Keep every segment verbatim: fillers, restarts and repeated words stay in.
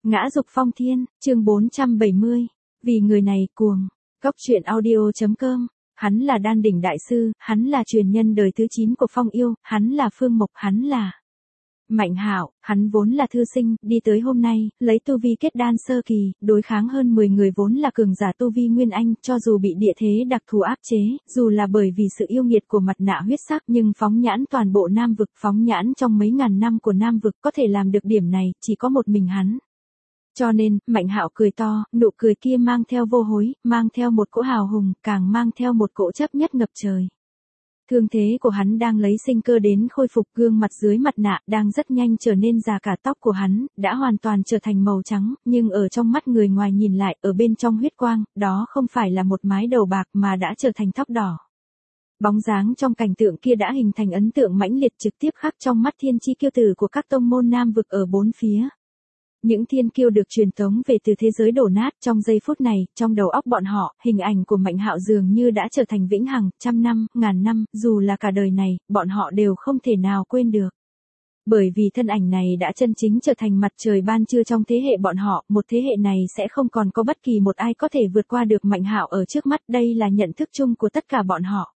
Ngã dục phong thiên, chương bốn trăm bảy mươi. Vì người này cuồng. Góc truyện audio chấm com. Hắn là đan đỉnh đại sư, hắn là truyền nhân đời thứ chín của Phong Yêu, hắn là Phương Mộc, hắn là Mạnh Hạo, hắn vốn là thư sinh, đi tới hôm nay, lấy tu vi kết đan sơ kỳ, đối kháng hơn mười người vốn là cường giả tu vi nguyên anh, cho dù bị địa thế đặc thù áp chế, dù là bởi vì sự yêu nghiệt của mặt nạ huyết sắc, nhưng phóng nhãn toàn bộ Nam vực, phóng nhãn trong mấy ngàn năm của Nam vực, có thể làm được điểm này, chỉ có một mình hắn. Cho nên, Mạnh Hạo cười to, nụ cười kia mang theo vô hối, mang theo một cỗ hào hùng, càng mang theo một cỗ chấp nhất ngập trời. Thương thế của hắn đang lấy sinh cơ đến khôi phục, gương mặt dưới mặt nạ đang rất nhanh trở nên già, cả tóc của hắn đã hoàn toàn trở thành màu trắng, nhưng ở trong mắt người ngoài nhìn lại, ở bên trong huyết quang, đó không phải là một mái đầu bạc mà đã trở thành tóc đỏ. Bóng dáng trong cảnh tượng kia đã hình thành ấn tượng mãnh liệt, trực tiếp khắc trong mắt thiên chi kiêu tử của các tông môn Nam vực ở bốn phía. Những thiên kiêu được truyền tống về từ thế giới đổ nát, trong giây phút này, trong đầu óc bọn họ, hình ảnh của Mạnh Hạo dường như đã trở thành vĩnh hằng, trăm năm, ngàn năm, dù là cả đời này, bọn họ đều không thể nào quên được. Bởi vì thân ảnh này đã chân chính trở thành mặt trời ban trưa trong thế hệ bọn họ, một thế hệ này sẽ không còn có bất kỳ một ai có thể vượt qua được Mạnh Hạo ở trước mắt, đây là nhận thức chung của tất cả bọn họ.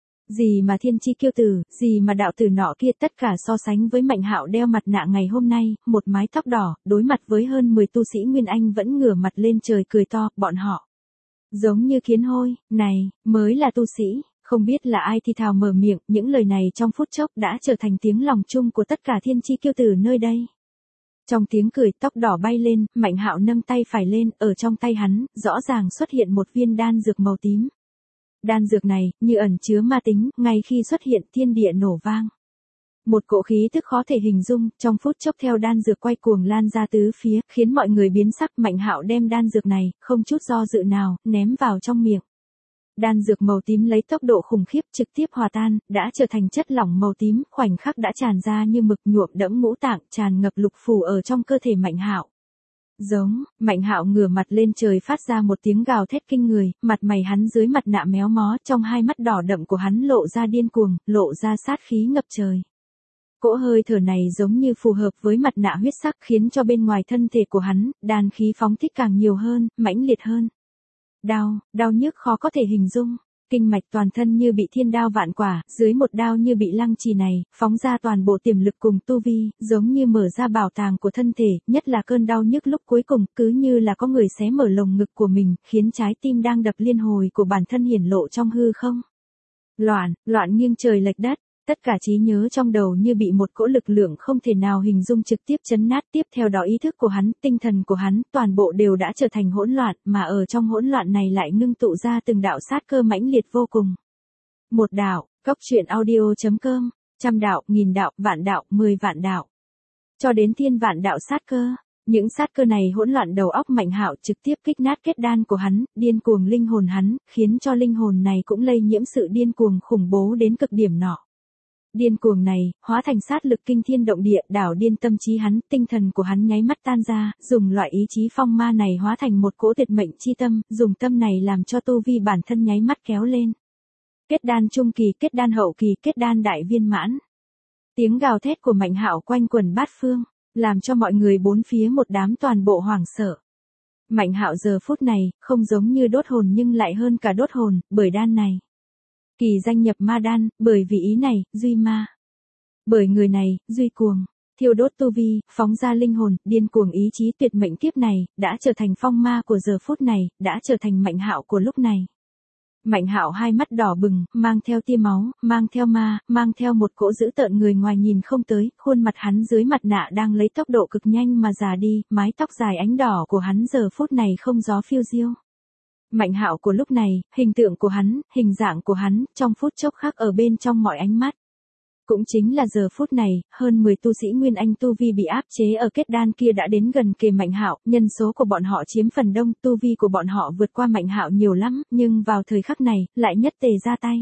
Gì mà thiên chi kiêu tử, gì mà đạo tử nọ kia, tất cả so sánh với Mạnh Hạo đeo mặt nạ ngày hôm nay, một mái tóc đỏ, đối mặt với hơn mười tu sĩ Nguyên Anh vẫn ngửa mặt lên trời cười to, bọn họ giống như kiến hôi, này, mới là tu sĩ, không biết là ai thì thào mở miệng, những lời này trong phút chốc đã trở thành tiếng lòng chung của tất cả thiên chi kiêu tử nơi đây. Trong tiếng cười, tóc đỏ bay lên, Mạnh Hạo nâng tay phải lên, ở trong tay hắn, rõ ràng xuất hiện một viên đan dược màu tím. Đan dược này, như ẩn chứa ma tính, ngay khi xuất hiện thiên địa nổ vang. Một cỗ khí tức khó thể hình dung, trong phút chốc theo đan dược quay cuồng lan ra tứ phía, khiến mọi người biến sắc. Mạnh Hạo đem đan dược này, không chút do dự nào, ném vào trong miệng. Đan dược màu tím lấy tốc độ khủng khiếp trực tiếp hòa tan, đã trở thành chất lỏng màu tím, khoảnh khắc đã tràn ra như mực, nhuộm đẫm ngũ tạng, tràn ngập lục phủ ở trong cơ thể Mạnh Hạo. Giống, Mạnh Hạo ngửa mặt lên trời phát ra một tiếng gào thét kinh người, mặt mày hắn dưới mặt nạ méo mó, trong hai mắt đỏ đậm của hắn lộ ra điên cuồng, lộ ra sát khí ngập trời. Cỗ hơi thở này giống như phù hợp với mặt nạ huyết sắc, khiến cho bên ngoài thân thể của hắn, đan khí phóng thích càng nhiều hơn, mãnh liệt hơn. Đau, đau nhức khó có thể hình dung. Kinh mạch toàn thân như bị thiên đao vạn quả, dưới một đao như bị lăng trì này, phóng ra toàn bộ tiềm lực cùng tu vi, giống như mở ra bảo tàng của thân thể, nhất là cơn đau nhức lúc cuối cùng, cứ như là có người xé mở lồng ngực của mình, khiến trái tim đang đập liên hồi của bản thân hiển lộ trong hư không. Loạn, loạn nghiêng trời lệch đất. Tất cả trí nhớ trong đầu như bị một cỗ lực lượng không thể nào hình dung trực tiếp chấn nát, tiếp theo đó ý thức của hắn, tinh thần của hắn, toàn bộ đều đã trở thành hỗn loạn, mà ở trong hỗn loạn này lại ngưng tụ ra từng đạo sát cơ mãnh liệt vô cùng. Một đạo, góc truyện audio chấm com, trăm đạo, nghìn đạo, vạn đạo, mười vạn đạo. Cho đến thiên vạn đạo sát cơ. Những sát cơ này hỗn loạn đầu óc Mạnh Hạo, trực tiếp kích nát kết đan của hắn, điên cuồng linh hồn hắn, khiến cho linh hồn này cũng lây nhiễm sự điên cuồng khủng bố đến cực điểm nọ. Điên cuồng này, hóa thành sát lực kinh thiên động địa, đảo điên tâm trí hắn, tinh thần của hắn nháy mắt tan ra, dùng loại ý chí phong ma này hóa thành một cỗ tuyệt mệnh chi tâm, dùng tâm này làm cho tu vi bản thân nháy mắt kéo lên. Kết đan trung kỳ, kết đan hậu kỳ, kết đan đại viên mãn. Tiếng gào thét của Mạnh Hạo quanh quần bát phương, làm cho mọi người bốn phía một đám toàn bộ hoảng sợ. Mạnh Hạo giờ phút này, không giống như đốt hồn nhưng lại hơn cả đốt hồn, bởi đan này. Kỳ danh nhập ma đan, bởi vì ý này, duy ma. Bởi người này, duy cuồng, thiêu đốt tu vi, phóng ra linh hồn, điên cuồng ý chí tuyệt mệnh kiếp này, đã trở thành phong ma của giờ phút này, đã trở thành Mạnh Hạo của lúc này. Mạnh Hạo hai mắt đỏ bừng, mang theo tia máu, mang theo ma, mang theo một cỗ dữ tợn người ngoài nhìn không tới, khuôn mặt hắn dưới mặt nạ đang lấy tốc độ cực nhanh mà già đi, mái tóc dài ánh đỏ của hắn giờ phút này không gió phiêu diêu. Mạnh Hạo của lúc này, hình tượng của hắn, hình dạng của hắn, trong phút chốc khác ở bên trong mọi ánh mắt. Cũng chính là giờ phút này, hơn mười tu sĩ Nguyên Anh tu vi bị áp chế ở kết đan kia đã đến gần kề Mạnh Hạo, nhân số của bọn họ chiếm phần đông, tu vi của bọn họ vượt qua Mạnh Hạo nhiều lắm, nhưng vào thời khắc này, lại nhất tề ra tay.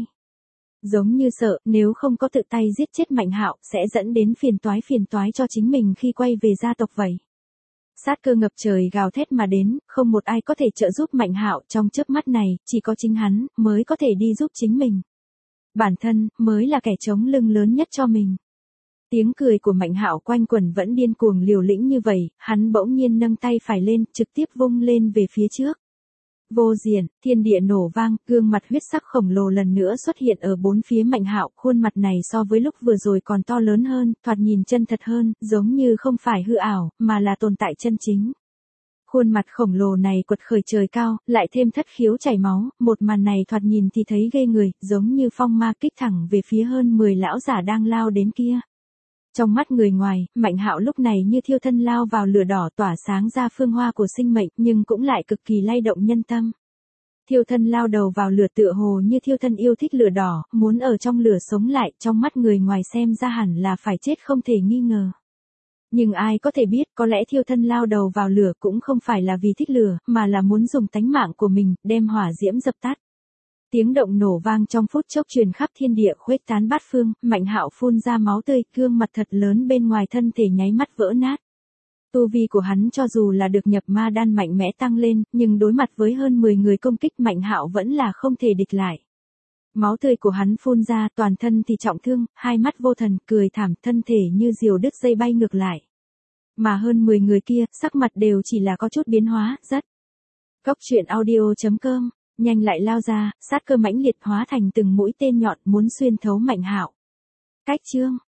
Giống như sợ, nếu không có tự tay giết chết Mạnh Hạo, sẽ dẫn đến phiền toái phiền toái cho chính mình khi quay về gia tộc vậy. Sát cơ ngập trời gào thét mà đến, không một ai có thể trợ giúp Mạnh Hạo, trong chớp mắt này, chỉ có chính hắn, mới có thể đi giúp chính mình. Bản thân, mới là kẻ chống lưng lớn nhất cho mình. Tiếng cười của Mạnh Hạo quanh quẩn vẫn điên cuồng liều lĩnh như vậy, hắn bỗng nhiên nâng tay phải lên, trực tiếp vung lên về phía trước. Vô diện, thiên địa nổ vang, gương mặt huyết sắc khổng lồ lần nữa xuất hiện ở bốn phía Mạnh Hạo, khuôn mặt này so với lúc vừa rồi còn to lớn hơn, thoạt nhìn chân thật hơn, giống như không phải hư ảo, mà là tồn tại chân chính. Khuôn mặt khổng lồ này quật khởi trời cao, lại thêm thất khiếu chảy máu, một màn này thoạt nhìn thì thấy ghê người, giống như phong ma kích thẳng về phía hơn mười lão giả đang lao đến kia. Trong mắt người ngoài, Mạnh Hạo lúc này như thiêu thân lao vào lửa đỏ tỏa sáng ra phương hoa của sinh mệnh, nhưng cũng lại cực kỳ lay động nhân tâm. Thiêu thân lao đầu vào lửa tựa hồ như thiêu thân yêu thích lửa đỏ, muốn ở trong lửa sống lại, trong mắt người ngoài xem ra hẳn là phải chết không thể nghi ngờ. Nhưng ai có thể biết, có lẽ thiêu thân lao đầu vào lửa cũng không phải là vì thích lửa, mà là muốn dùng tánh mạng của mình, đem hỏa diễm dập tắt. Tiếng động nổ vang trong phút chốc truyền khắp thiên địa khuếch tán bát phương, Mạnh Hạo phun ra máu tươi, gương mặt thật lớn bên ngoài thân thể nháy mắt vỡ nát. Tu vi của hắn cho dù là được nhập ma đan mạnh mẽ tăng lên, nhưng đối mặt với hơn mười người công kích Mạnh Hạo vẫn là không thể địch lại. Máu tươi của hắn phun ra, toàn thân thì trọng thương, hai mắt vô thần, cười thảm, thân thể như diều đứt dây bay ngược lại. Mà hơn mười người kia, sắc mặt đều chỉ là có chút biến hóa, rất. Góc truyện audio chấm com, nhanh lại lao ra, sát cơ mãnh liệt hóa thành từng mũi tên nhọn muốn xuyên thấu Mạnh Hạo. Cách chương